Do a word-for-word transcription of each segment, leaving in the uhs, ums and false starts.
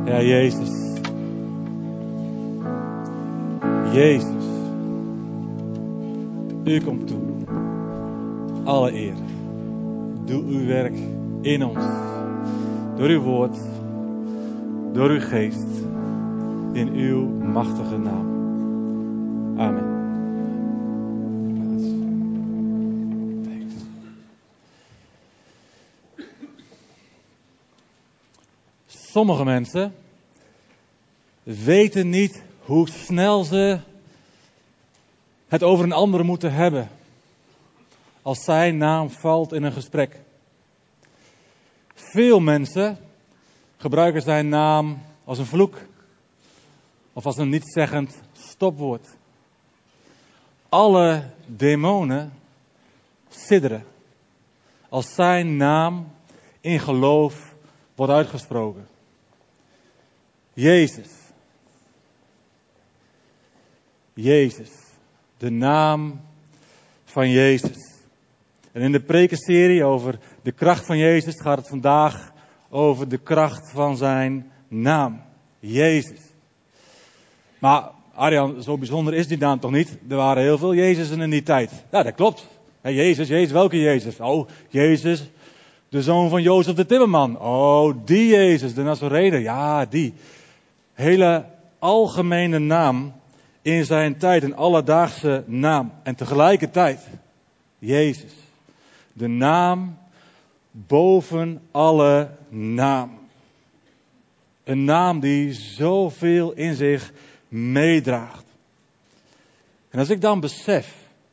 Ja, Jezus. Jezus. U komt toe. Alle eer. Doe uw werk in ons. Door uw woord. Door uw geest. In uw machtige naam. Amen. Sommige mensen weten niet hoe snel ze het over een ander moeten hebben als zijn naam valt in een gesprek. Veel mensen gebruiken zijn naam als een vloek of als een nietszeggend stopwoord. Alle demonen sidderen als zijn naam in geloof wordt uitgesproken. Jezus. Jezus. De naam van Jezus. En in de prekenserie over de kracht van Jezus gaat het vandaag over de kracht van zijn naam. Jezus. Maar Arjan, zo bijzonder is die naam toch niet? Er waren heel veel Jezusen in die tijd. Ja, dat klopt. Hey, Jezus, Jezus, welke Jezus? Oh, Jezus, de zoon van Jozef de timmerman. Oh, die Jezus, de Nazarener. Ja, die. Hele algemene naam in zijn tijd, een alledaagse naam. En tegelijkertijd, Jezus. De naam boven alle naam. Een naam die zoveel in zich meedraagt. En als ik dan besef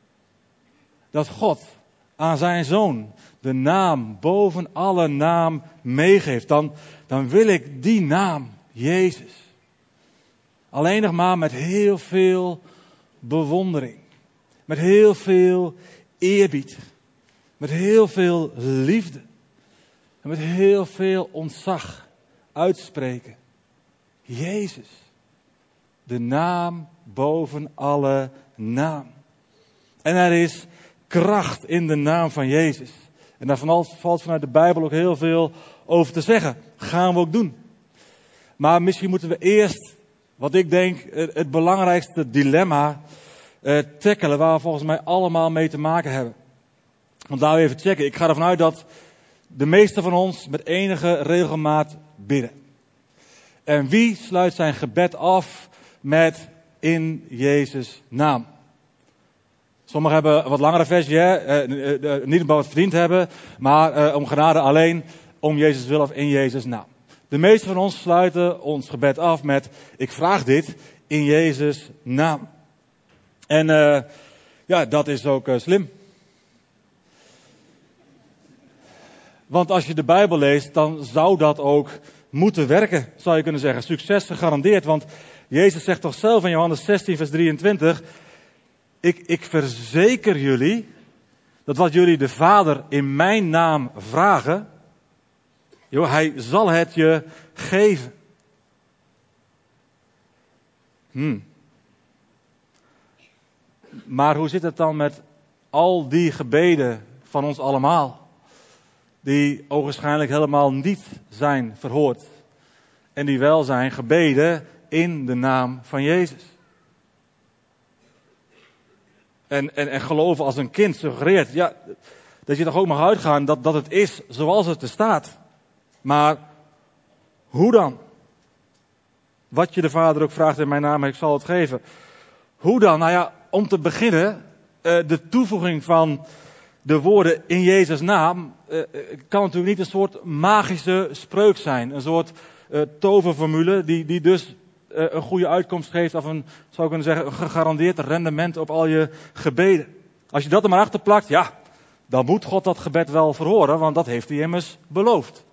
dat God aan zijn zoon de naam boven alle naam meegeeft, dan, dan wil ik die naam, Jezus, alleen nog maar met heel veel bewondering, met heel veel eerbied, met heel veel liefde en met heel veel ontzag uitspreken. Jezus, de naam boven alle naam. En er is kracht in de naam van Jezus. En daar valt vanuit de Bijbel ook heel veel over te zeggen. Gaan we ook doen. Maar misschien moeten we eerst, wat ik denk, het belangrijkste dilemma uh, tackelen, waar we volgens mij allemaal mee te maken hebben. Want laten we even checken. Ik ga ervan uit dat de meesten van ons met enige regelmaat bidden. En wie sluit zijn gebed af met in Jezus' naam? Sommigen hebben een wat langere versie, hè? Uh, uh, uh, niet omdat we het verdiend hebben, maar uh, om genade alleen, om Jezus wil of in Jezus' naam. De meesten van ons sluiten ons gebed af met, ik vraag dit in Jezus' naam. En uh, ja, dat is ook uh, slim. Want als je de Bijbel leest, dan zou dat ook moeten werken, zou je kunnen zeggen. Succes gegarandeerd, want Jezus zegt toch zelf in Johannes zestien vers drieëntwintig... Ik, ik verzeker jullie dat wat jullie de Vader in mijn naam vragen, joh, hij zal het je geven. Hmm. Maar hoe zit het dan met al die gebeden van ons allemaal, die ogenschijnlijk helemaal niet zijn verhoord en die wel zijn gebeden in de naam van Jezus? En, en, en geloven als een kind suggereert, ja, dat je toch ook mag uitgaan dat, dat het is zoals het er staat. Maar hoe dan? Wat je de Vader ook vraagt in mijn naam, ik zal het geven. Hoe dan? Nou ja, om te beginnen, uh, de toevoeging van de woorden in Jezus' naam uh, kan natuurlijk niet een soort magische spreuk zijn. Een soort uh, toverformule die, die dus uh, een goede uitkomst geeft of een, zou ik kunnen zeggen, een gegarandeerd rendement op al je gebeden. Als je dat er maar achter plakt, ja, dan moet God dat gebed wel verhoren, want dat heeft hij immers beloofd.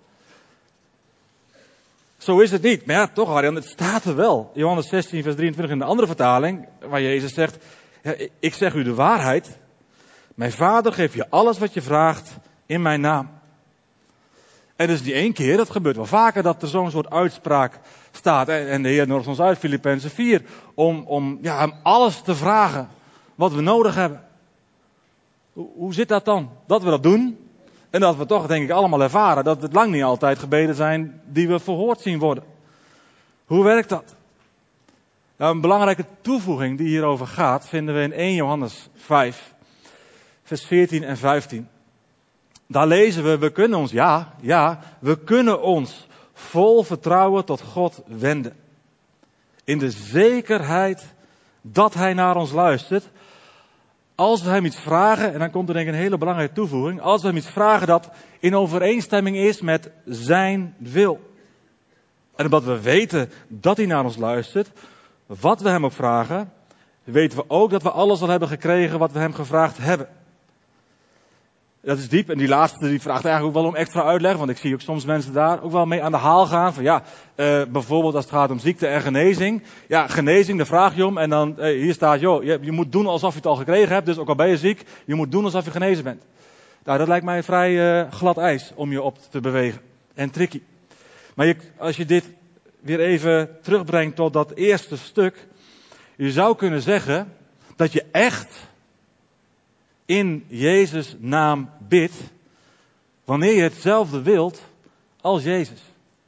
Zo is het niet. Maar ja, toch Arjan, het staat er wel. Johannes zestien vers drieëntwintig in de andere vertaling, waar Jezus zegt, ja, ik zeg u de waarheid. Mijn Vader geeft je alles wat je vraagt in mijn naam. En dat is niet één keer, dat gebeurt wel vaker dat er zo'n soort uitspraak staat. En de Heer nodigt ons uit, Filippenzen vier, om, om ja, hem alles te vragen wat we nodig hebben. Hoe, hoe zit dat dan? Dat we dat doen en dat we toch denk ik allemaal ervaren dat het lang niet altijd gebeden zijn die we verhoord zien worden. Hoe werkt dat? Nou, een belangrijke toevoeging die hierover gaat, vinden we in eerste Johannes vijf, vers veertien en vijftien. Daar lezen we, we kunnen ons, ja, ja, we kunnen ons vol vertrouwen tot God wenden. In de zekerheid dat Hij naar ons luistert. Als we Hem iets vragen, en dan komt er denk ik een hele belangrijke toevoeging. Als we Hem iets vragen dat in overeenstemming is met Zijn wil. En omdat we weten dat Hij naar ons luistert, wat we Hem ook vragen, weten we ook dat we alles al hebben gekregen wat we Hem gevraagd hebben. Dat is diep. En die laatste die vraagt eigenlijk ook wel om extra uitleg. Want ik zie ook soms mensen daar ook wel mee aan de haal gaan. Van ja, uh, bijvoorbeeld als het gaat om ziekte en genezing. Ja, genezing, daar vraag je om. En dan uh, hier staat, joh, je, je moet doen alsof je het al gekregen hebt. Dus ook al ben je ziek, je moet doen alsof je genezen bent. Nou, dat lijkt mij vrij uh, glad ijs om je op te bewegen. En tricky. Maar je, als je dit weer even terugbrengt tot dat eerste stuk. Je zou kunnen zeggen dat je echt in Jezus' naam bidt, wanneer je hetzelfde wilt als Jezus.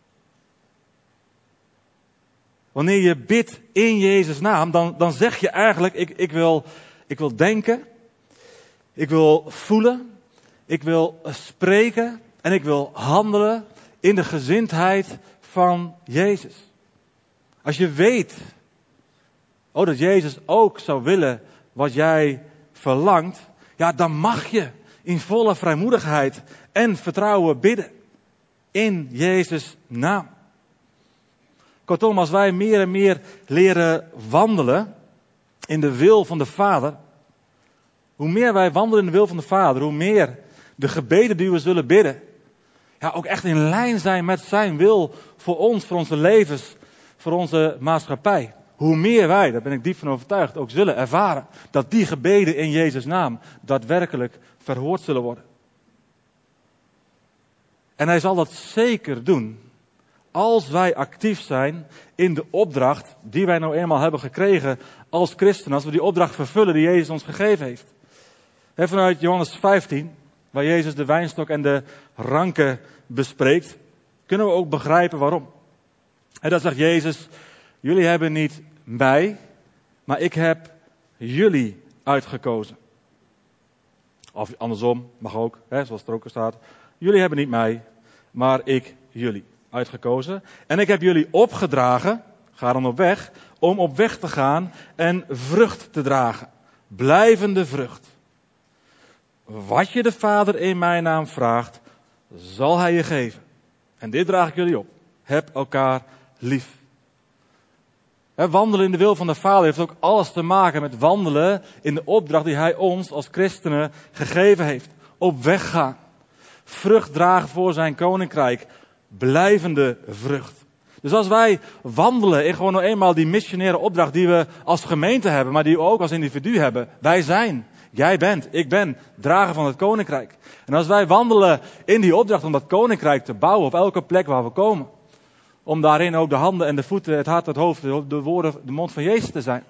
Wanneer je bidt in Jezus' naam, dan, dan zeg je eigenlijk, ik, ik, wil, ik wil denken, ik wil voelen, ik wil spreken en ik wil handelen in de gezindheid van Jezus. Als je weet, oh, dat Jezus ook zou willen wat jij verlangt, ja, dan mag je in volle vrijmoedigheid en vertrouwen bidden. In Jezus' naam. Kortom, als wij meer en meer leren wandelen in de wil van de Vader. Hoe meer wij wandelen in de wil van de Vader, hoe meer de gebeden die we zullen bidden, ja, ook echt in lijn zijn met zijn wil voor ons, voor onze levens, voor onze maatschappij. Hoe meer wij, daar ben ik diep van overtuigd, ook zullen ervaren dat die gebeden in Jezus' naam daadwerkelijk verhoord zullen worden. En hij zal dat zeker doen als wij actief zijn in de opdracht die wij nou eenmaal hebben gekregen als christenen. Als we die opdracht vervullen die Jezus ons gegeven heeft. En vanuit Johannes vijftien, waar Jezus de wijnstok en de ranken bespreekt, kunnen we ook begrijpen waarom. En dat zegt Jezus, jullie hebben niet mij, maar ik heb jullie uitgekozen. Of andersom, mag ook, hè, zoals het er ook staat. Jullie hebben niet mij, maar ik jullie uitgekozen. En ik heb jullie opgedragen, ga dan op weg, om op weg te gaan en vrucht te dragen. Blijvende vrucht. Wat je de Vader in mijn naam vraagt, zal hij je geven. En dit draag ik jullie op. Heb elkaar lief. He, wandelen in de wil van de Vader heeft ook alles te maken met wandelen in de opdracht die hij ons als christenen gegeven heeft. Op weg gaan. Vrucht dragen voor zijn koninkrijk. Blijvende vrucht. Dus als wij wandelen in gewoon nou eenmaal die missionaire opdracht die we als gemeente hebben, maar die we ook als individu hebben. Wij zijn, jij bent, ik ben, drager van het koninkrijk. En als wij wandelen in die opdracht om dat koninkrijk te bouwen op elke plek waar we komen. Om daarin ook de handen en de voeten, het hart, het hoofd, de woorden, de mond van Jezus te zijn.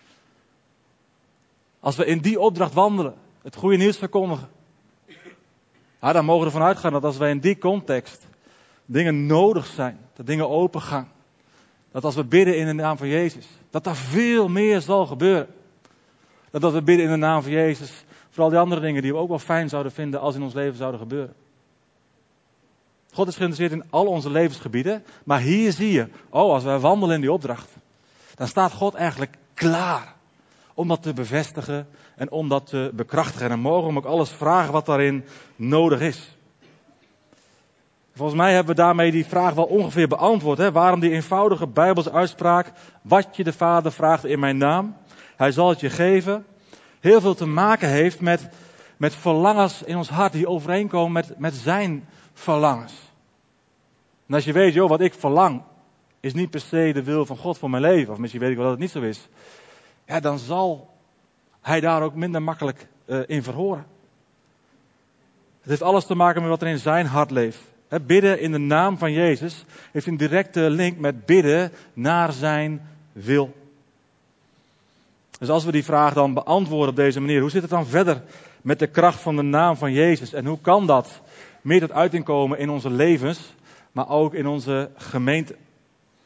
Als we in die opdracht wandelen, het goede nieuws verkondigen. Ja, dan mogen we ervan uitgaan dat als wij in die context dingen nodig zijn, dat dingen open gaan. Dat als we bidden in de naam van Jezus, dat er veel meer zal gebeuren. Dat als we bidden in de naam van Jezus, voor al die andere dingen die we ook wel fijn zouden vinden als in ons leven zouden gebeuren. God is geïnteresseerd in al onze levensgebieden, maar hier zie je, oh, als wij wandelen in die opdracht, dan staat God eigenlijk klaar om dat te bevestigen en om dat te bekrachtigen. En dan mogen we hem ook alles vragen wat daarin nodig is. Volgens mij hebben we daarmee die vraag wel ongeveer beantwoord. Hè? Waarom die eenvoudige Bijbelse uitspraak, wat je de Vader vraagt in mijn naam, hij zal het je geven, heel veel te maken heeft met, met verlangens in ons hart die overeenkomen met, met zijn verlangens. En als je weet, joh, wat ik verlang, is niet per se de wil van God voor mijn leven. Of misschien weet ik wel dat het niet zo is. Ja, dan zal hij daar ook minder makkelijk uh, in verhoren. Het heeft alles te maken met wat er in zijn hart leeft. He, bidden in de naam van Jezus heeft een directe link met bidden naar zijn wil. Dus als we die vraag dan beantwoorden op deze manier, hoe zit het dan verder met de kracht van de naam van Jezus? En hoe kan dat meer tot uiting komen in onze levens, maar ook in onze gemeente?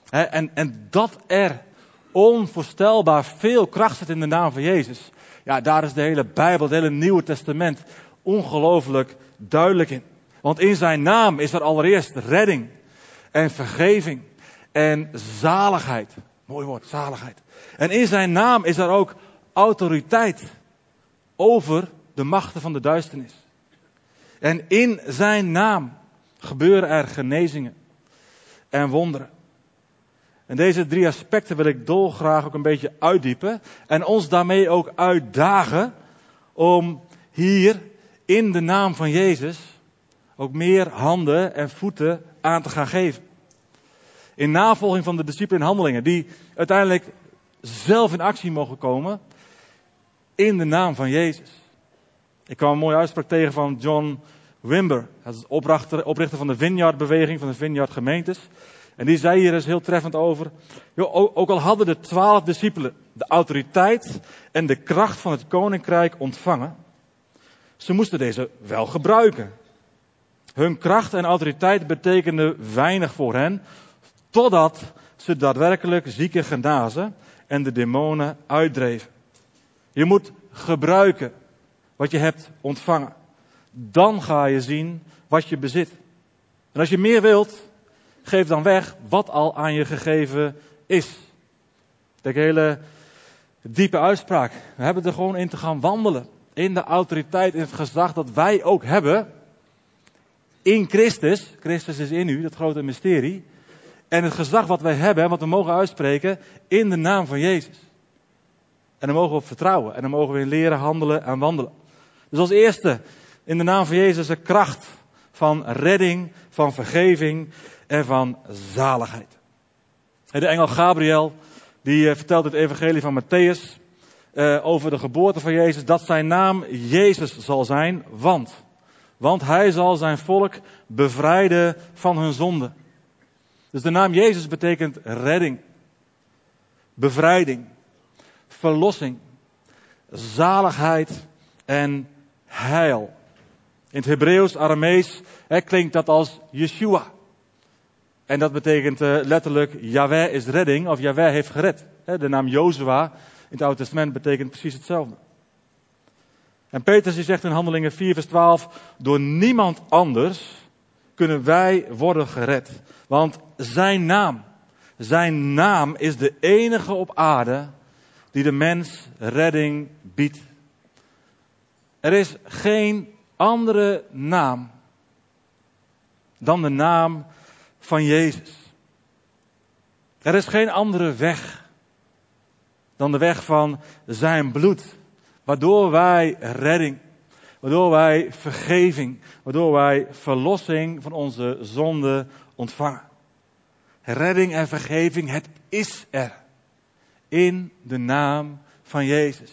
He, en, en dat er onvoorstelbaar veel kracht zit in de naam van Jezus. Ja, daar is de hele Bijbel, het hele Nieuwe Testament ongelooflijk duidelijk in. Want in zijn naam is er allereerst redding en vergeving en zaligheid. Mooi woord, zaligheid. En in zijn naam is er ook autoriteit over de machten van de duisternis. En in zijn naam gebeuren er genezingen en wonderen. En deze drie aspecten wil ik dolgraag ook een beetje uitdiepen. En ons daarmee ook uitdagen om hier in de naam van Jezus ook meer handen en voeten aan te gaan geven. In navolging van de discipelen in Handelingen, die uiteindelijk zelf in actie mogen komen in de naam van Jezus. Ik kwam een mooie uitspraak tegen van John Wimber. Dat is oprichter, oprichter van de Vineyard-beweging, van de Vineyard-gemeentes. En die zei hier eens heel treffend over. Joh, ook al hadden de twaalf discipelen de autoriteit en de kracht van het koninkrijk ontvangen, ze moesten deze wel gebruiken. Hun kracht en autoriteit betekende weinig voor hen, totdat ze daadwerkelijk zieken genazen en de demonen uitdreven. Je moet gebruiken wat je hebt ontvangen. Dan ga je zien wat je bezit. En als je meer wilt, geef dan weg wat al aan je gegeven is. Dat is een hele diepe uitspraak. We hebben er gewoon in te gaan wandelen. In de autoriteit, in het gezag dat wij ook hebben. In Christus. Christus is in u, dat grote mysterie. En het gezag wat wij hebben, wat we mogen uitspreken, in de naam van Jezus. En daar mogen we op vertrouwen. En dan mogen we in leren, handelen en wandelen. Dus als eerste, in de naam van Jezus, de kracht van redding, van vergeving en van zaligheid. De engel Gabriel, die vertelt het evangelie van Matthäus uh, over de geboorte van Jezus, dat zijn naam Jezus zal zijn, want, want hij zal zijn volk bevrijden van hun zonde. Dus de naam Jezus betekent redding, bevrijding, verlossing, zaligheid en heil. In het Hebreeuws, Aramees, hè, klinkt dat als Yeshua. En dat betekent uh, letterlijk Yahweh is redding, of Yahweh heeft gered. Hè, de naam Jozua in het Oude Testament betekent precies hetzelfde. En Petrus die zegt in Handelingen vier vers twaalf, door niemand anders kunnen wij worden gered. Want zijn naam, zijn naam is de enige op aarde die de mens redding biedt. Er is geen andere naam dan de naam van Jezus. Er is geen andere weg dan de weg van zijn bloed, waardoor wij redding, waardoor wij vergeving, waardoor wij verlossing van onze zonde ontvangen. Redding en vergeving, het is er in de naam van Jezus.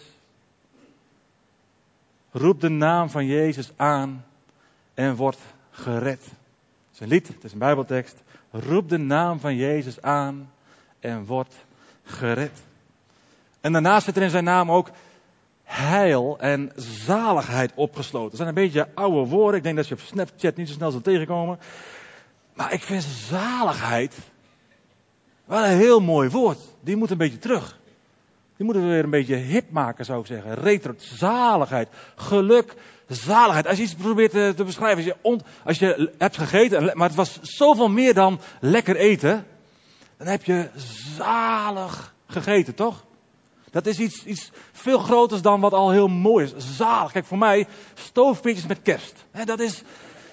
Roep de naam van Jezus aan en word gered. Het is een lied, het is een Bijbeltekst. Roep de naam van Jezus aan en word gered. En daarnaast zit er in zijn naam ook heil en zaligheid opgesloten. Dat zijn een beetje oude woorden. Ik denk dat je op Snapchat niet zo snel zal tegenkomen. Maar ik vind zaligheid wel een heel mooi woord. Die moet een beetje terug. Die moeten we weer een beetje hip maken, zou ik zeggen. Retro, zaligheid, geluk, zaligheid. Als je iets probeert te, te beschrijven, als je, on, als je hebt gegeten, maar het was zoveel meer dan lekker eten, dan heb je zalig gegeten, toch? Dat is iets, iets veel groters dan wat al heel mooi is. Zalig. Kijk, voor mij, stoofpitjes met kerst. He, dat is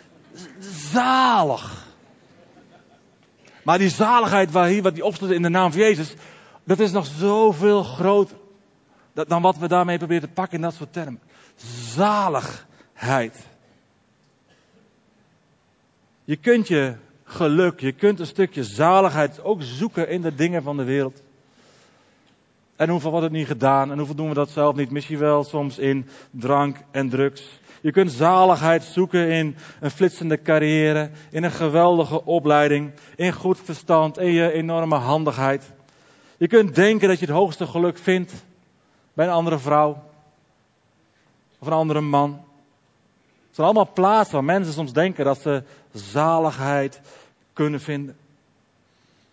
zalig. Maar die zaligheid waar hier, wat die opsluit in de naam van Jezus, dat is nog zoveel groter dan wat we daarmee proberen te pakken in dat soort termen. Zaligheid. Je kunt je geluk, je kunt een stukje zaligheid ook zoeken in de dingen van de wereld. En hoeveel wordt het niet gedaan? En hoeveel doen we dat zelf niet? Misschien wel soms in drank en drugs. Je kunt zaligheid zoeken in een flitsende carrière, in een geweldige opleiding, in goed verstand, in je enorme handigheid. Je kunt denken dat je het hoogste geluk vindt bij een andere vrouw of een andere man. Het zijn allemaal plaatsen waar mensen soms denken dat ze zaligheid kunnen vinden.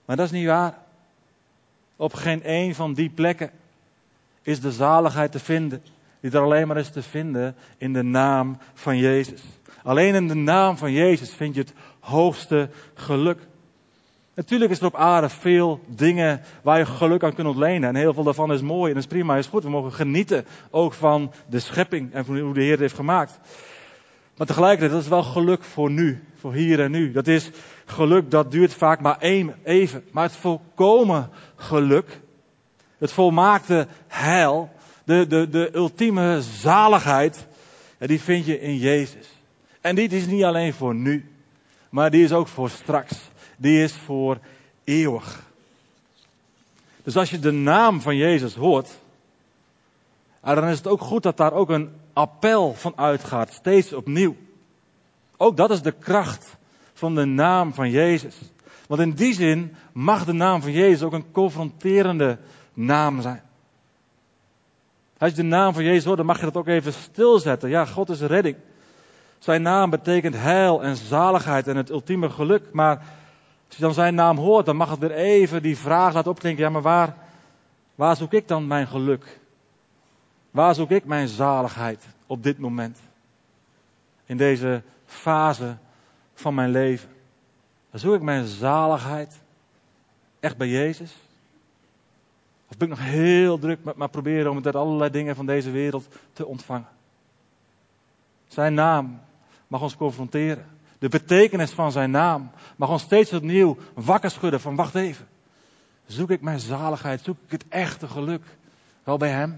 Maar dat is niet waar. Op geen één van die plekken is de zaligheid te vinden. Die er alleen maar is te vinden in de naam van Jezus. Alleen in de naam van Jezus vind je het hoogste geluk. Natuurlijk is er op aarde veel dingen waar je geluk aan kunt ontlenen. En heel veel daarvan is mooi en is prima, is goed. We mogen genieten ook van de schepping en van hoe de Heer het heeft gemaakt. Maar tegelijkertijd, dat is wel geluk voor nu, voor hier en nu. Dat is geluk, dat duurt vaak maar even. Maar het volkomen geluk, het volmaakte heil, de, de, de ultieme zaligheid, ja, die vind je in Jezus. En die is niet alleen voor nu, maar die is ook voor straks. Die is voor eeuwig. Dus als je de naam van Jezus hoort, dan is het ook goed dat daar ook een appel van uitgaat, steeds opnieuw. Ook dat is de kracht van de naam van Jezus. Want in die zin mag de naam van Jezus ook een confronterende naam zijn. Als je de naam van Jezus hoort, dan mag je dat ook even stilzetten. Ja, God is redding. Zijn naam betekent heil en zaligheid en het ultieme geluk. Maar als je dan zijn naam hoort, dan mag het weer even die vraag laten opklinken. Ja, maar waar, waar zoek ik dan mijn geluk? Waar zoek ik mijn zaligheid op dit moment? In deze fase van mijn leven. Dan zoek ik mijn zaligheid echt bij Jezus? Of ben ik nog heel druk met maar proberen om het uit allerlei dingen van deze wereld te ontvangen? Zijn naam mag ons confronteren. De betekenis van zijn naam mag ons steeds opnieuw wakker schudden van wacht even. Zoek ik mijn zaligheid, zoek ik het echte geluk wel bij hem?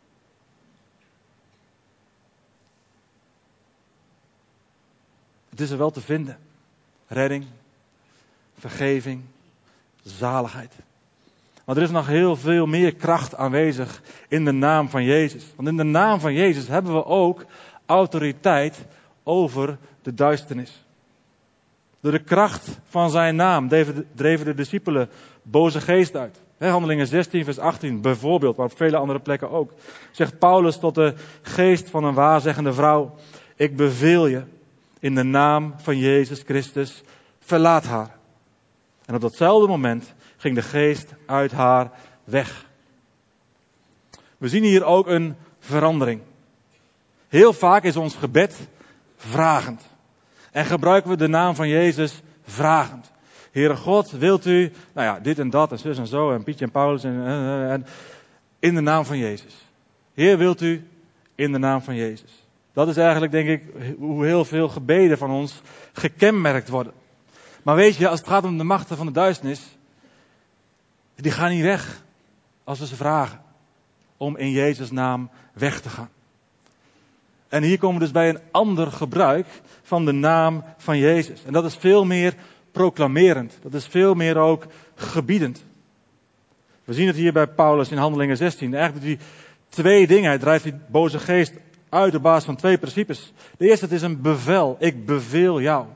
Het is er wel te vinden. Redding, vergeving, zaligheid. Maar er is nog heel veel meer kracht aanwezig in de naam van Jezus. Want in de naam van Jezus hebben we ook autoriteit over de duisternis. Door de kracht van zijn naam dreven de discipelen boze geest uit. Handelingen zestien vers achttien bijvoorbeeld, maar op vele andere plekken ook. Zegt Paulus tot de geest van een waarzeggende vrouw: ik beveel je in de naam van Jezus Christus, verlaat haar. En op datzelfde moment ging de geest uit haar weg. We zien hier ook een verandering. Heel vaak is ons gebed vragend. En gebruiken we de naam van Jezus vragend. Heere God, wilt u, nou ja, dit en dat en zus en zo en Pietje en Paulus en, en, en in de naam van Jezus. Heer, wilt u in de naam van Jezus. Dat is eigenlijk, denk ik, hoe heel veel gebeden van ons gekenmerkt worden. Maar weet je, als het gaat om de machten van de duisternis, die gaan niet weg als we ze vragen om in Jezus' naam weg te gaan. En hier komen we dus bij een ander gebruik van de naam van Jezus. En dat is veel meer proclamerend. Dat is veel meer ook gebiedend. We zien het hier bij Paulus in Handelingen zestien. Eigenlijk doet hij twee dingen. Hij drijft die boze geest uit op basis van twee principes. De eerste, het is een bevel. Ik beveel jou.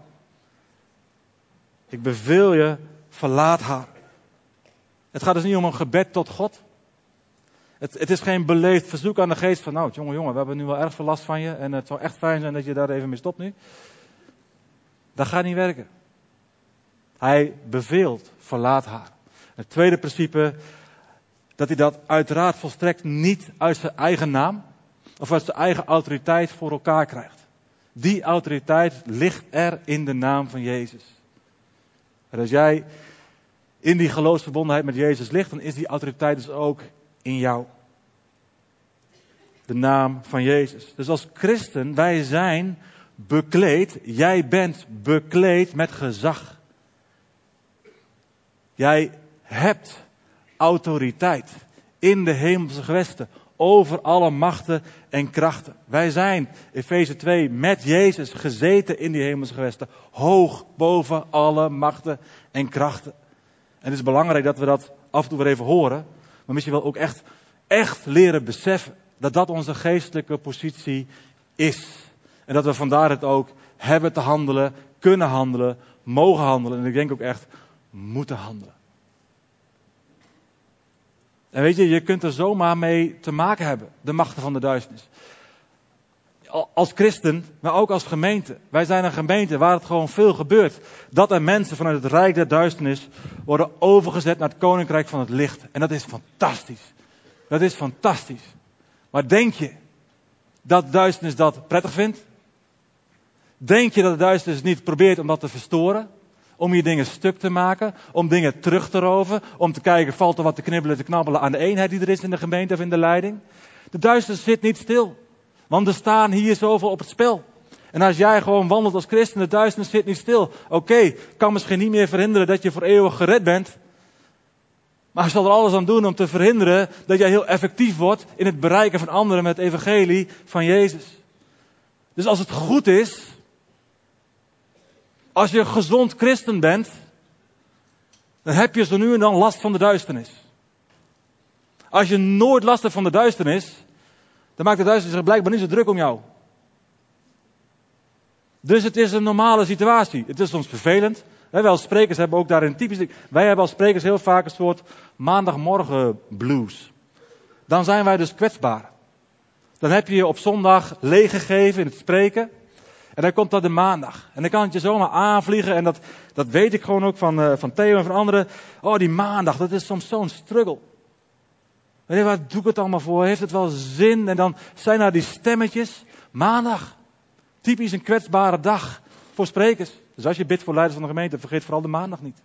Ik beveel je, verlaat haar. Het gaat dus niet om een gebed tot God. Het, het is geen beleefd verzoek aan de geest van, nou jongen, jongen, we hebben nu wel erg veel last van je en het zou echt fijn zijn dat je daar even mee stopt nu. Dat gaat niet werken. Hij beveelt, verlaat haar. Het tweede principe, dat hij dat uiteraard volstrekt niet uit zijn eigen naam of uit zijn eigen autoriteit voor elkaar krijgt. Die autoriteit ligt er in de naam van Jezus. En als jij in die geloofsverbondenheid met Jezus ligt, dan is die autoriteit dus ook in jou. De naam van Jezus. Dus als christen, wij zijn bekleed, jij bent bekleed met gezag. Jij hebt autoriteit in de hemelse gewesten over alle machten en krachten. Wij zijn, Efeze twee, met Jezus gezeten in die hemelse gewesten, hoog boven alle machten en krachten. En het is belangrijk dat we dat af en toe weer even horen, maar misschien wel ook echt, echt leren beseffen dat dat onze geestelijke positie is. En dat we vandaar het ook hebben te handelen, kunnen handelen, mogen handelen en ik denk ook echt moeten handelen. En weet je, je kunt er zomaar mee te maken hebben, de machten van de duisternis. als christen, maar ook als gemeente. Wij zijn een gemeente waar het gewoon veel gebeurt. Dat er mensen vanuit het rijk der duisternis worden overgezet naar het koninkrijk van het licht. En dat is fantastisch. Dat is fantastisch. Maar denk je dat de duisternis dat prettig vindt? Denk je dat de duisternis niet probeert om dat te verstoren? Om je dingen stuk te maken? Om dingen terug te roven? Om te kijken, valt er wat te knibbelen, te knabbelen aan de eenheid die er is in de gemeente of in de leiding? De duisternis zit niet stil. Want er staan hier zoveel op het spel. En als jij gewoon wandelt als christen, de duisternis zit niet stil. Oké, okay, kan misschien niet meer verhinderen dat je voor eeuwig gered bent. Maar hij zal er alles aan doen om te verhinderen dat jij heel effectief wordt in het bereiken van anderen met het evangelie van Jezus. Dus als het goed is, als je een gezond christen bent, dan heb je zo nu en dan last van de duisternis. Als je nooit last hebt van de duisternis, dan maakt de duisternis zich blijkbaar niet zo druk om jou. Dus het is een normale situatie. Het is soms vervelend. Wij als sprekers hebben ook daarin typisch... Wij hebben als sprekers heel vaak een soort maandagmorgen blues. Dan zijn wij dus kwetsbaar. Dan heb je je op zondag leeggegeven in het spreken. En dan komt dat de maandag. En dan kan het je zomaar aanvliegen. En dat, dat weet ik gewoon ook van, uh, van Theo en van anderen. Oh, die maandag, dat is soms zo'n struggle. Weet je, waar doe ik het allemaal voor? Heeft het wel zin? En dan zijn er die stemmetjes. Maandag. Typisch een kwetsbare dag voor sprekers. Dus als je bidt voor leiders van de gemeente, vergeet vooral de maandag niet.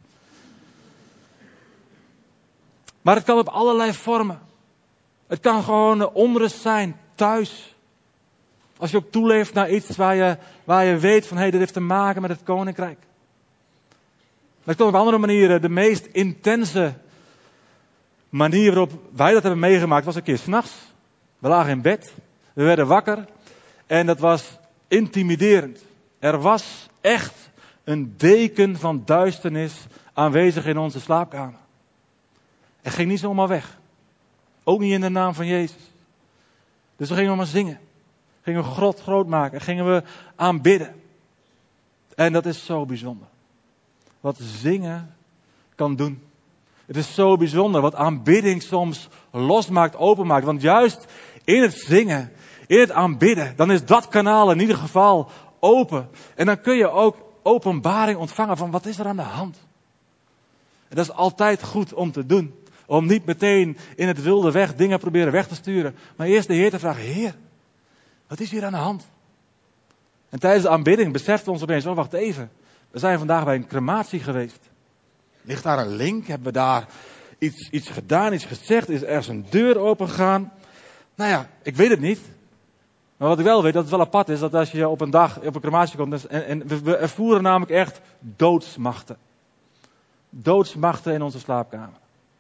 Maar het kan op allerlei vormen. Het kan gewoon onrust zijn, thuis. Als je ook toeleeft naar iets waar je, waar je weet van, hé, hey, dit heeft te maken met het koninkrijk. Maar het kan op andere manieren. De meest intense manier waarop wij dat hebben meegemaakt was een keer 's nachts. We lagen in bed, we werden wakker en dat was intimiderend. Er was echt een deken van duisternis aanwezig in onze slaapkamer. Het ging niet zomaar weg. Ook niet in de naam van Jezus. Dus we gingen maar zingen. Gingen we God groot maken. Gingen we aanbidden. En dat is zo bijzonder. Wat zingen kan doen. Het is zo bijzonder wat aanbidding soms losmaakt, openmaakt. Want juist in het zingen, in het aanbidden, dan is dat kanaal in ieder geval open. En dan kun je ook openbaring ontvangen van wat is er aan de hand. En dat is altijd goed om te doen. Om niet meteen in het wilde weg dingen proberen weg te sturen. Maar eerst de Heer te vragen, Heer, wat is hier aan de hand? En tijdens de aanbidding beseften we ons opeens, oh wacht even. We zijn vandaag bij een crematie geweest. Ligt daar een link? Hebben we daar iets, iets gedaan, iets gezegd? Is er ergens een deur opengegaan? Nou ja, ik weet het niet. Maar wat ik wel weet, dat het wel apart is, dat als je op een dag op een crematie komt, en, en we, we ervoeren namelijk echt doodsmachten. Doodsmachten in onze slaapkamer.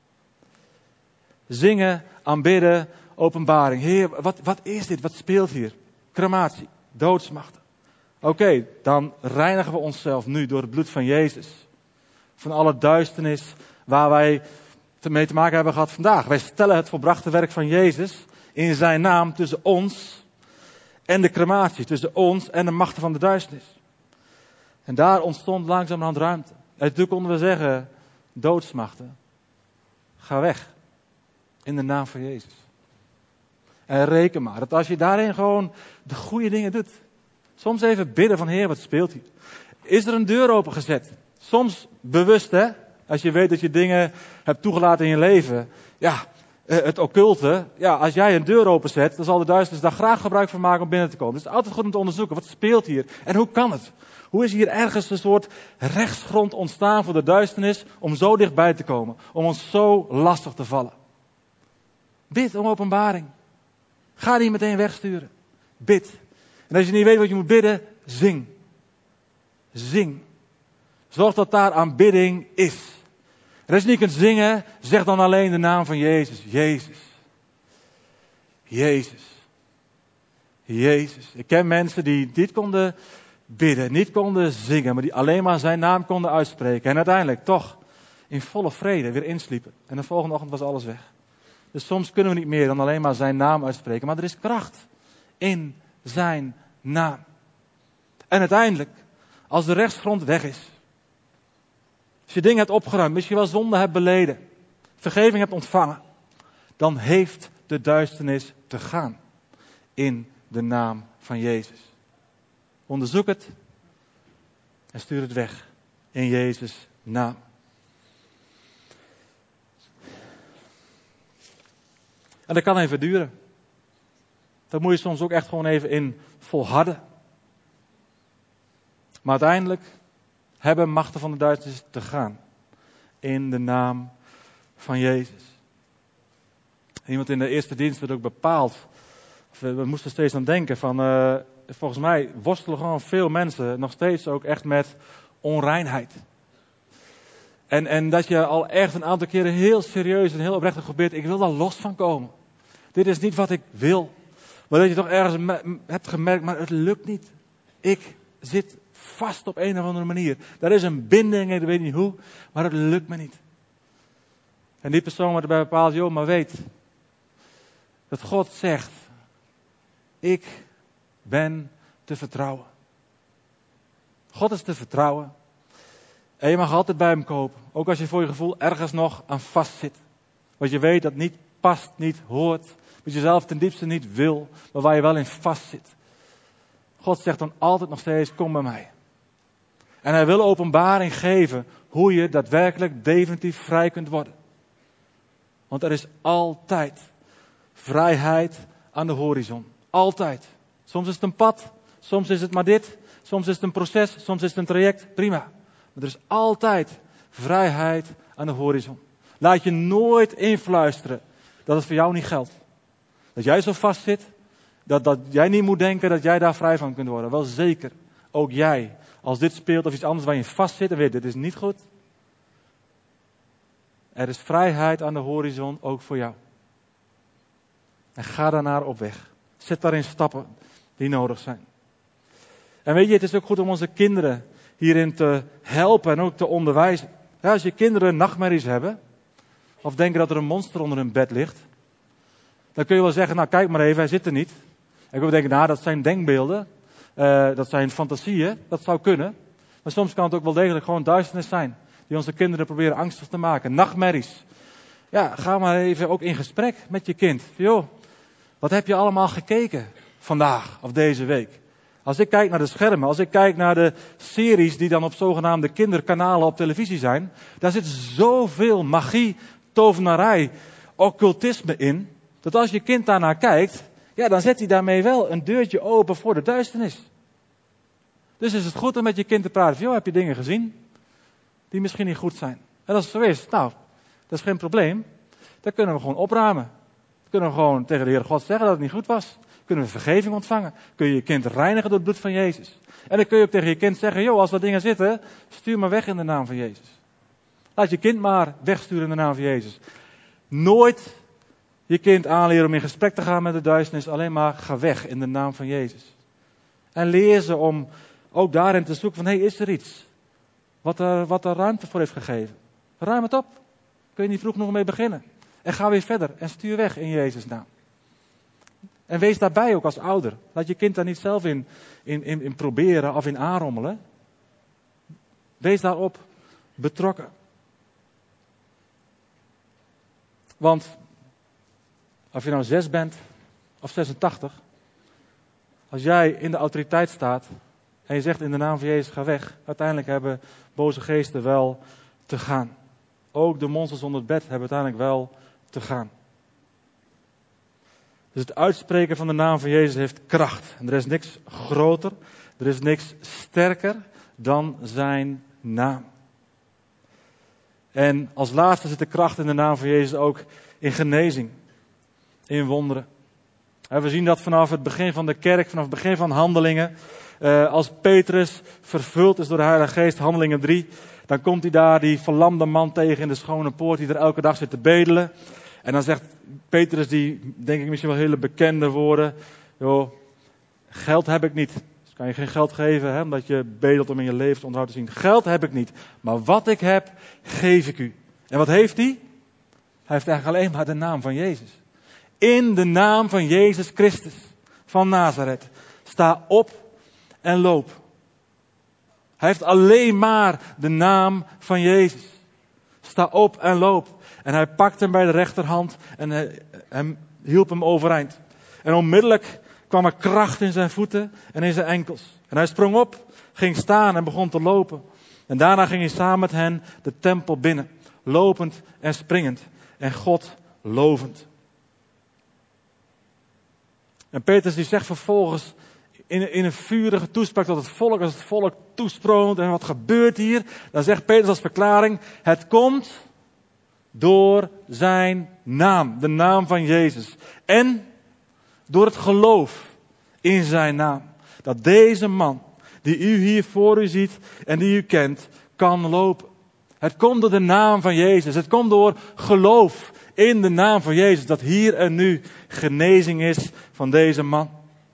Zingen, aanbidden, openbaring. Heer, wat, wat is dit? Wat speelt hier? Crematie, doodsmachten. Oké, okay, dan reinigen we onszelf nu door het bloed van Jezus. Van alle duisternis waar wij mee te maken hebben gehad vandaag. Wij stellen het volbrachte werk van Jezus in zijn naam tussen ons en de crematie. Tussen ons en de machten van de duisternis. En daar ontstond langzamerhand ruimte. En toen konden we zeggen, doodsmachten, ga weg. In de naam van Jezus. En reken maar dat als je daarin gewoon de goede dingen doet. Soms even bidden van Heer, wat speelt hier? Is er een deur opengezet? Soms bewust, hè? Als je weet dat je dingen hebt toegelaten in je leven. Ja, het occulte. Ja, als jij een deur openzet, dan zal de duisternis daar graag gebruik van maken om binnen te komen. Dus het is altijd goed om te onderzoeken, wat speelt hier? En hoe kan het? Hoe is hier ergens een soort rechtsgrond ontstaan voor de duisternis om zo dichtbij te komen? Om ons zo lastig te vallen. Bid om openbaring. Ga die meteen wegsturen. Bid. En als je niet weet wat je moet bidden, zing. Zing. Zorg dat daar aanbidding is. En als je niet kunt zingen, zeg dan alleen de naam van Jezus. Jezus. Jezus. Jezus. Ik ken mensen die niet konden bidden, niet konden zingen, maar die alleen maar zijn naam konden uitspreken. En uiteindelijk toch in volle vrede weer insliepen. En de volgende ochtend was alles weg. Dus soms kunnen we niet meer dan alleen maar zijn naam uitspreken. Maar er is kracht in zijn naam. En uiteindelijk, als de rechtsgrond weg is. Als je dingen hebt opgeruimd, misschien wel zonde hebt beleden. Vergeving hebt ontvangen. Dan heeft de duisternis te gaan. In de naam van Jezus. Onderzoek het en stuur het weg in Jezus' naam. En dat kan even duren. Daar moet je soms ook echt gewoon even in volharden. Maar uiteindelijk hebben machten van de duisternis te gaan. In de naam van Jezus. Iemand in de eerste dienst werd ook bepaald. We moesten steeds aan denken van, uh, volgens mij worstelen gewoon veel mensen nog steeds ook echt met onreinheid. En, en dat je al echt een aantal keren heel serieus en heel oprecht gebeurt, ik wil daar los van komen. Dit is niet wat ik wil. Maar dat je toch ergens me, hebt gemerkt, maar het lukt niet. Ik zit vast op een of andere manier. Daar is een binding, ik weet niet hoe, maar het lukt me niet. En die persoon wordt erbij bepaald, joh, maar weet dat God zegt, ik ben te vertrouwen. God is te vertrouwen. En je mag altijd bij hem kopen. Ook als je voor je gevoel ergens nog aan vast zit. Wat je weet dat niet past, niet hoort. Wat je zelf ten diepste niet wil. Maar waar je wel in vast zit. God zegt dan altijd nog steeds, kom bij mij. En hij wil openbaring geven hoe je daadwerkelijk definitief vrij kunt worden. Want er is altijd vrijheid aan de horizon. Altijd. Soms is het een pad. Soms is het maar dit. Soms is het een proces. Soms is het een traject. Prima. Maar er is altijd vrijheid aan de horizon. Laat je nooit influisteren dat het voor jou niet geldt. Dat jij zo vast zit. Dat, dat jij niet moet denken dat jij daar vrij van kunt worden. Wel zeker. Ook jij. Als dit speelt of iets anders waar je vast zit en weet dit is niet goed. Er is vrijheid aan de horizon ook voor jou. En ga daarnaar op weg. Zet daarin stappen die nodig zijn. En weet je, het is ook goed om onze kinderen hierin te helpen en ook te onderwijzen. Ja, als je kinderen nachtmerries hebben, of denken dat er een monster onder hun bed ligt, dan kun je wel zeggen, nou kijk maar even, hij zit er niet. En ik wil denken, nou dat zijn denkbeelden, uh, dat zijn fantasieën, dat zou kunnen. Maar soms kan het ook wel degelijk gewoon duisternis zijn, die onze kinderen proberen angstig te maken. Nachtmerries. Ja, ga maar even ook in gesprek met je kind. Joh, wat heb je allemaal gekeken vandaag of deze week? Als ik kijk naar de schermen, als ik kijk naar de series die dan op zogenaamde kinderkanalen op televisie zijn, daar zit zoveel magie, tovenarij, occultisme in, dat als je kind daarnaar kijkt, ja, dan zet hij daarmee wel een deurtje open voor de duisternis. Dus is het goed om met je kind te praten. Joh, heb je dingen gezien die misschien niet goed zijn? En als het zo is, nou, dat is geen probleem. Dan kunnen we gewoon opruimen. Dan kunnen we gewoon tegen de Heer God zeggen dat het niet goed was. Kunnen we vergeving ontvangen. Kun je je kind reinigen door het bloed van Jezus. En dan kun je ook tegen je kind zeggen, joh, als er dingen zitten, stuur maar weg in de naam van Jezus. Laat je kind maar wegsturen in de naam van Jezus. Nooit je kind aanleren om in gesprek te gaan met de duisternis. Alleen maar ga weg in de naam van Jezus. En leer ze om ook daarin te zoeken van, hé, hey, is er iets wat er, wat er ruimte voor heeft gegeven? Ruim het op. Kun je niet vroeg nog mee beginnen. En ga weer verder en stuur weg in Jezus' naam. En wees daarbij ook als ouder. Laat je kind daar niet zelf in, in, in, in proberen of in aanrommelen. Wees daarop betrokken. Want of je nou zes bent of zesentachtig. Als jij in de autoriteit staat en je zegt in de naam van Jezus ga weg. Uiteindelijk hebben boze geesten wel te gaan. Ook de monsters onder het bed hebben uiteindelijk wel te gaan. Dus het uitspreken van de naam van Jezus heeft kracht. En er is niks groter, er is niks sterker dan zijn naam. En als laatste zit de kracht in de naam van Jezus ook in genezing, in wonderen. We zien dat vanaf het begin van de kerk, vanaf het begin van Handelingen. Als Petrus vervuld is door de Heilige Geest, Handelingen drie, dan komt hij daar die verlamde man tegen in de schone poort die er elke dag zit te bedelen. En dan zegt Petrus, die denk ik misschien wel hele bekende woorden. Joh, geld heb ik niet. Dus kan je geen geld geven, hè, omdat je bedelt om in je levensonderhoud te zien. Geld heb ik niet. Maar wat ik heb, geef ik u. En wat heeft hij? Hij heeft eigenlijk alleen maar de naam van Jezus. In de naam van Jezus Christus van Nazareth. Sta op en loop. Hij heeft alleen maar de naam van Jezus. Sta op en loop. En hij pakte hem bij de rechterhand en hij, hij hielp hem overeind. En onmiddellijk kwam er kracht in zijn voeten en in zijn enkels. En hij sprong op, ging staan en begon te lopen. En daarna ging hij samen met hen de tempel binnen, lopend en springend en God lovend. En Petrus die zegt vervolgens in, in een vurige toespraak tot het volk, als het volk toesproomt en wat gebeurt hier, dan zegt Petrus als verklaring, het komt door zijn naam, de naam van Jezus. En door het geloof in zijn naam. Dat deze man, die u hier voor u ziet en die u kent, kan lopen. Het komt door de naam van Jezus. Het komt door geloof in de naam van Jezus. Dat hier en nu genezing is van deze man.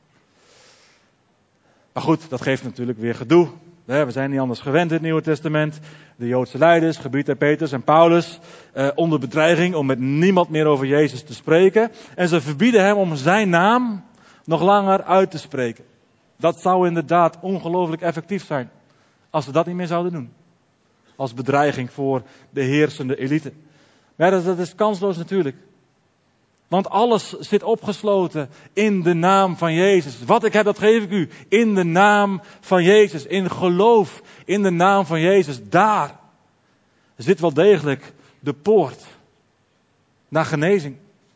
Maar goed, dat geeft natuurlijk weer gedoe. We zijn niet anders gewend in het Nieuwe Testament. De Joodse leiders, gebied Petrus en Paulus, eh, onder bedreiging om met niemand meer over Jezus te spreken. En ze verbieden hem om zijn naam nog langer uit te spreken. Dat zou inderdaad ongelooflijk effectief zijn. Als ze dat niet meer zouden doen. Als bedreiging voor de heersende elite. Maar dat, dat is kansloos natuurlijk. Want alles zit opgesloten in de naam van Jezus. Wat ik heb, dat geef ik u. In de naam van Jezus. In geloof in de naam van Jezus. Daar zit wel degelijk de poort naar genezing.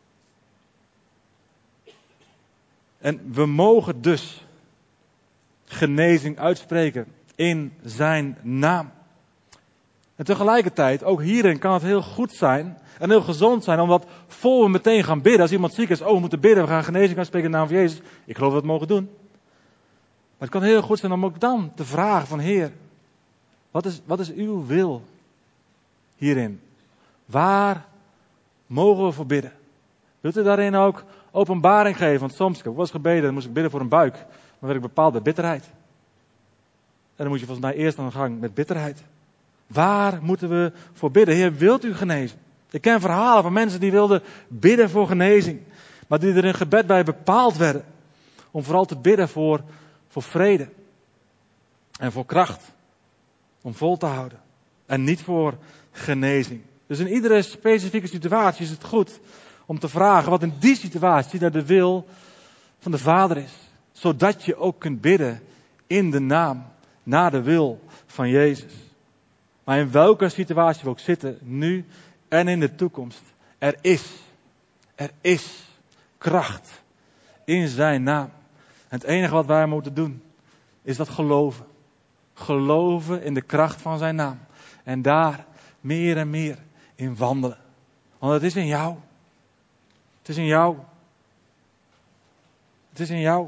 En we mogen dus genezing uitspreken in zijn naam. En tegelijkertijd, ook hierin kan het heel goed zijn en heel gezond zijn, omdat voor we meteen gaan bidden, als iemand ziek is, oh we moeten bidden, we gaan genezing uitspreken in de naam van Jezus. Ik geloof dat we het mogen doen. Maar het kan heel goed zijn om ook dan te vragen van Heer, wat is, wat is uw wil hierin? Waar mogen we voor bidden? Wilt u daarin ook openbaring geven? Want soms, ik heb wel eens gebeden, dan moest ik bidden voor een buik, maar werd ik bepaald bij bitterheid. En dan moet je volgens mij eerst aan de gang met bitterheid. Waar moeten we voor bidden? Heer, wilt u genezen? Ik ken verhalen van mensen die wilden bidden voor genezing. Maar die er in gebed bij bepaald werden. Om vooral te bidden voor, voor vrede. En voor kracht. Om vol te houden. En niet voor genezing. Dus in iedere specifieke situatie is het goed om te vragen wat in die situatie naar de wil van de Vader is. Zodat je ook kunt bidden in de naam, naar de wil van Jezus. Maar in welke situatie we ook zitten, nu en in de toekomst, er is, er is kracht in zijn naam. En het enige wat wij moeten doen, is dat geloven. Geloven in de kracht van zijn naam. En daar meer en meer in wandelen. Want het is in jou. Het is in jou. Het is in jou.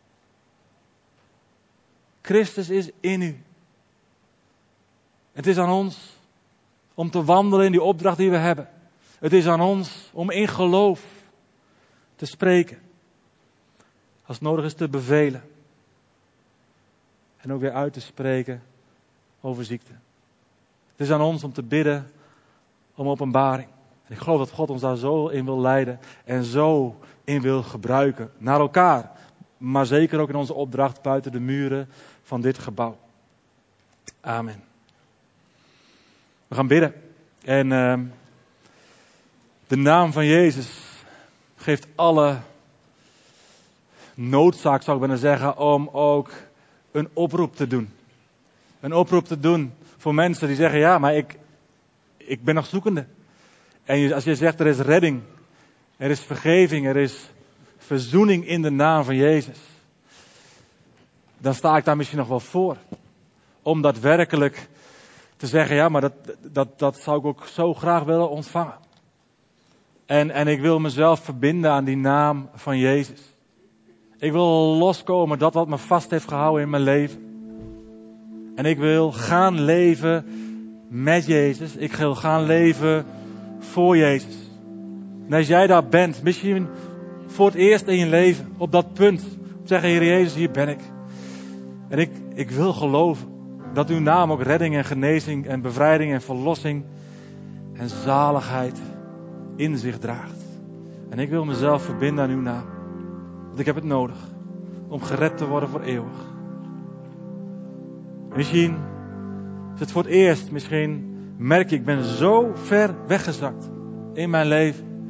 Christus is in u. Het is aan ons om te wandelen in die opdracht die we hebben. Het is aan ons om in geloof te spreken. Als het nodig is te bevelen. En ook weer uit te spreken over ziekte. Het is aan ons om te bidden om openbaring. En ik geloof dat God ons daar zo in wil leiden en zo in wil gebruiken. Naar elkaar. Maar zeker ook in onze opdracht buiten de muren van dit gebouw. Amen. We gaan bidden. En uh, de naam van Jezus geeft alle noodzaak, zou ik bijna zeggen, om ook een oproep te doen. Een oproep te doen voor mensen die zeggen, ja, maar ik, ik ben nog zoekende. En als je zegt, er is redding, er is vergeving, er is verzoening in de naam van Jezus. Dan sta ik daar misschien nog wel voor. Om daadwerkelijk te zeggen, ja, maar dat, dat, dat zou ik ook zo graag willen ontvangen. En, en ik wil mezelf verbinden aan die naam van Jezus. Ik wil loskomen dat wat me vast heeft gehouden in mijn leven. En ik wil gaan leven met Jezus. Ik wil gaan leven voor Jezus. En als jij daar bent, misschien voor het eerst in je leven, op dat punt. Zeggen, Heer Jezus, hier ben ik. En ik, ik wil geloven dat uw naam ook redding en genezing en bevrijding en verlossing en zaligheid in zich draagt. En ik wil mezelf verbinden aan uw naam. Want ik heb het nodig om gered te worden voor eeuwig. Misschien is het voor het eerst, misschien merk je, ik ben zo ver weggezakt in mijn leven.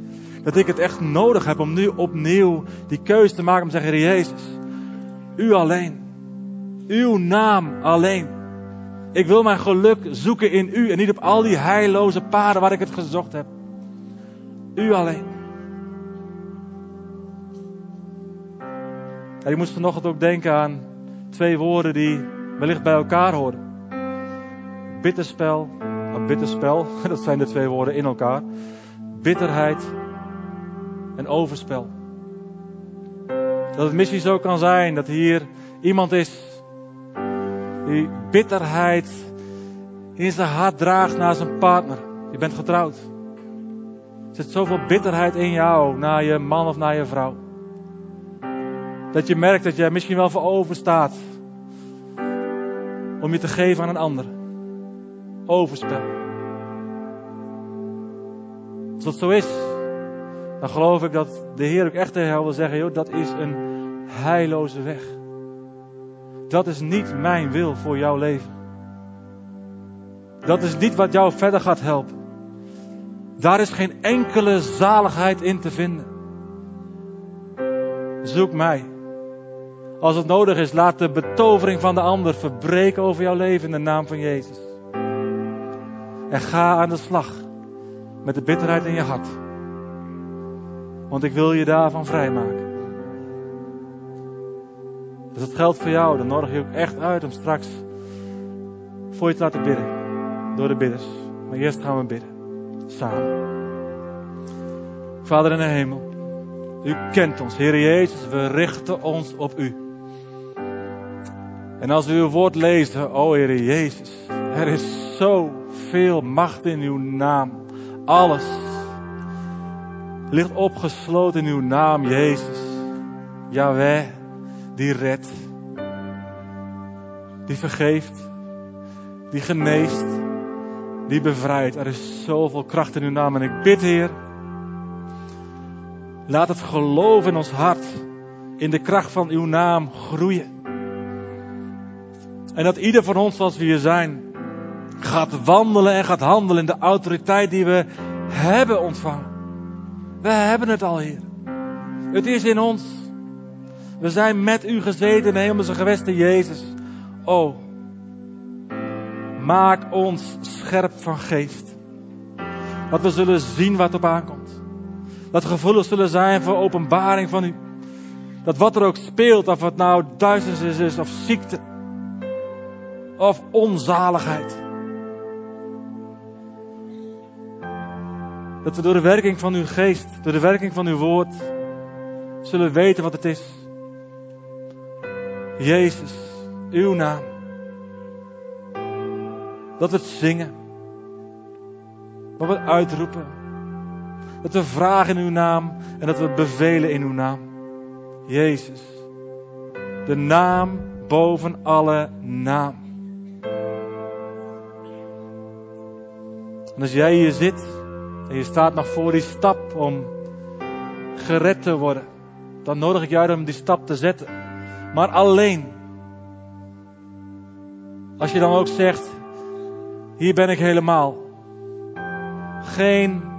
Dat ik het echt nodig heb om nu opnieuw die keuze te maken om te zeggen, Heer Jezus, U alleen. Uw naam alleen. Ik wil mijn geluk zoeken in U en niet op al die heilloze paden waar ik het gezocht heb. U alleen. En ik moest vanochtend ook denken aan twee woorden die wellicht bij elkaar horen. Bitterspel, een bitterspel, dat zijn de twee woorden in elkaar. Bitterheid en overspel. Dat het misschien zo kan zijn dat hier iemand is die bitterheid in zijn hart draagt naar zijn partner. Je bent getrouwd. Er zit zoveel bitterheid in jou, naar je man of naar je vrouw. Dat je merkt dat je misschien wel voor over staat om je te geven aan een ander. Overspel. Als dat zo is, dan geloof ik dat de Heer ook echt tegen jou wil zeggen, joh, dat is een heilloze weg. Dat is niet mijn wil voor jouw leven. Dat is niet wat jou verder gaat helpen. Daar is geen enkele zaligheid in te vinden. Zoek mij. Als het nodig is, laat de betovering van de ander verbreken over jouw leven in de naam van Jezus. En ga aan de slag met de bitterheid in je hart. Want ik wil je daarvan vrijmaken. Dus dat geldt voor jou. Dan nodig je ook echt uit om straks voor je te laten bidden. Door de bidders. Maar eerst gaan we bidden. Samen. Vader in de hemel. U kent ons. Heer Jezus, we richten ons op U. En als we uw woord lezen, o Heer Jezus. Er is zoveel macht in uw naam. Alles ligt opgesloten in uw naam, Jezus. Jahweh, die redt. Die vergeeft. Die geneest. Die bevrijdt. Er is zoveel kracht in uw naam. En ik bid, Heer, laat het geloof in ons hart in de kracht van uw naam groeien. En dat ieder van ons, zoals we hier zijn, gaat wandelen en gaat handelen in de autoriteit die we hebben ontvangen. We hebben het al, Heer. Het is in ons. We zijn met u gezeten in de hemelse gewesten, Jezus. O, maak ons scherp van geest. Dat we zullen zien wat op aankomt. Dat we gevoelig zullen zijn voor openbaring van u. Dat wat er ook speelt, of het nou duisternis is, of ziekte, of onzaligheid. Dat we door de werking van uw geest, door de werking van uw woord, zullen weten wat het is. Jezus, uw naam. Dat we het zingen. Dat we het uitroepen. Dat we vragen in uw naam en dat we bevelen in uw naam. Jezus. De naam boven alle naam. En als jij hier zit en je staat nog voor die stap om gered te worden, dan nodig ik jou uit om die stap te zetten. Maar alleen als je dan ook zegt, hier ben ik helemaal. Geen,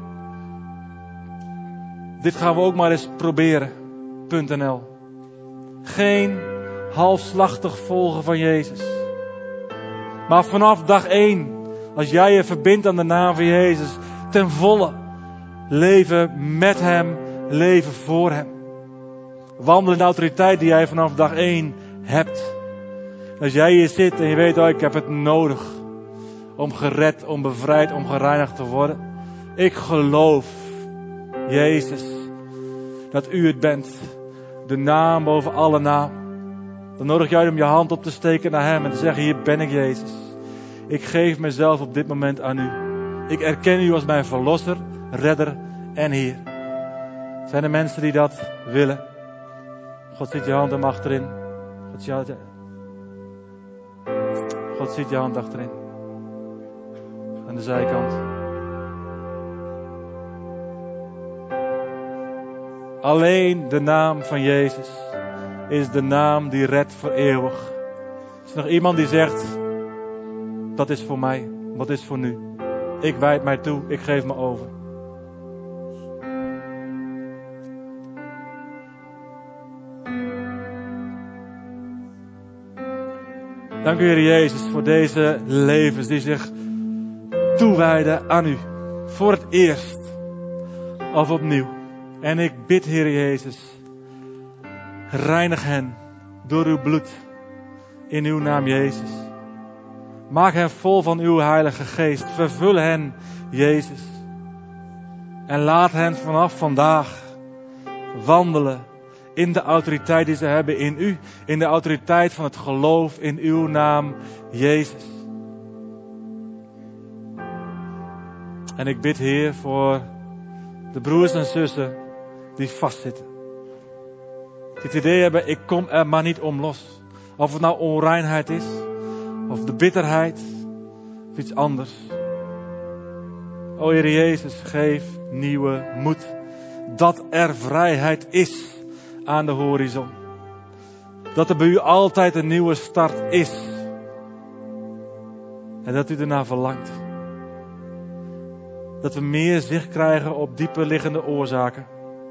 dit gaan we ook maar eens proberen, .nl. Geen halfslachtig volgen van Jezus. Maar vanaf dag één, als jij je verbindt aan de naam van Jezus, ten volle leven met Hem, leven voor Hem. Wandel in de autoriteit die jij vanaf dag één hebt. Als jij hier zit en je weet, oh, ik heb het nodig om gered, om bevrijd, om gereinigd te worden. Ik geloof, Jezus, dat u het bent. De naam boven alle naam. Dan nodig jij om je hand op te steken naar Hem en te zeggen, hier ben ik, Jezus. Ik geef mezelf op dit moment aan u. Ik erken u als mijn verlosser, redder en Heer. Zijn er mensen die dat willen? God ziet je hand hem achterin. God ziet je, God ziet je hand achterin. Aan de zijkant. Alleen de naam van Jezus is de naam die redt voor eeuwig. Is er nog iemand die zegt, dat is voor mij, wat is voor nu? Ik wijd mij toe, ik geef me over. Dank u, Heer Jezus, voor deze levens die zich toewijden aan u. Voor het eerst of opnieuw. En ik bid, Heer Jezus, reinig hen door uw bloed in uw naam, Jezus. Maak hen vol van uw Heilige Geest. Vervul hen, Jezus. En laat hen vanaf vandaag wandelen in de autoriteit die ze hebben in u. In de autoriteit van het geloof in uw naam, Jezus. En ik bid, Heer, voor de broers en zussen die vastzitten. Die het idee hebben, ik kom er maar niet om los. Of het nou onreinheid is, of de bitterheid, of iets anders. O Heer Jezus, geef nieuwe moed. Dat er vrijheid is aan de horizon. Dat er bij u altijd een nieuwe start is. En dat u ernaar verlangt. Dat we meer zicht krijgen op dieper liggende oorzaken.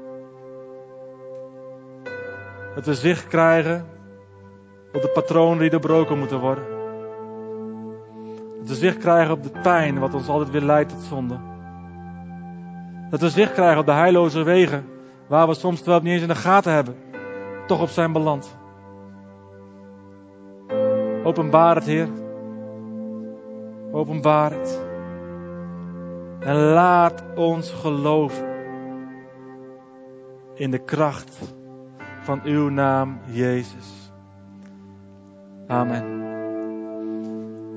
Dat we zicht krijgen op de patronen die doorbroken moeten worden. Dat we zicht krijgen op de pijn wat ons altijd weer leidt tot zonde. Dat we zicht krijgen op de heilloze wegen waar we soms, terwijl we het niet eens in de gaten hebben, toch op zijn beland. Openbaar het, Heer. Openbaar het. En laat ons geloven in de kracht van uw naam, Jezus. Amen.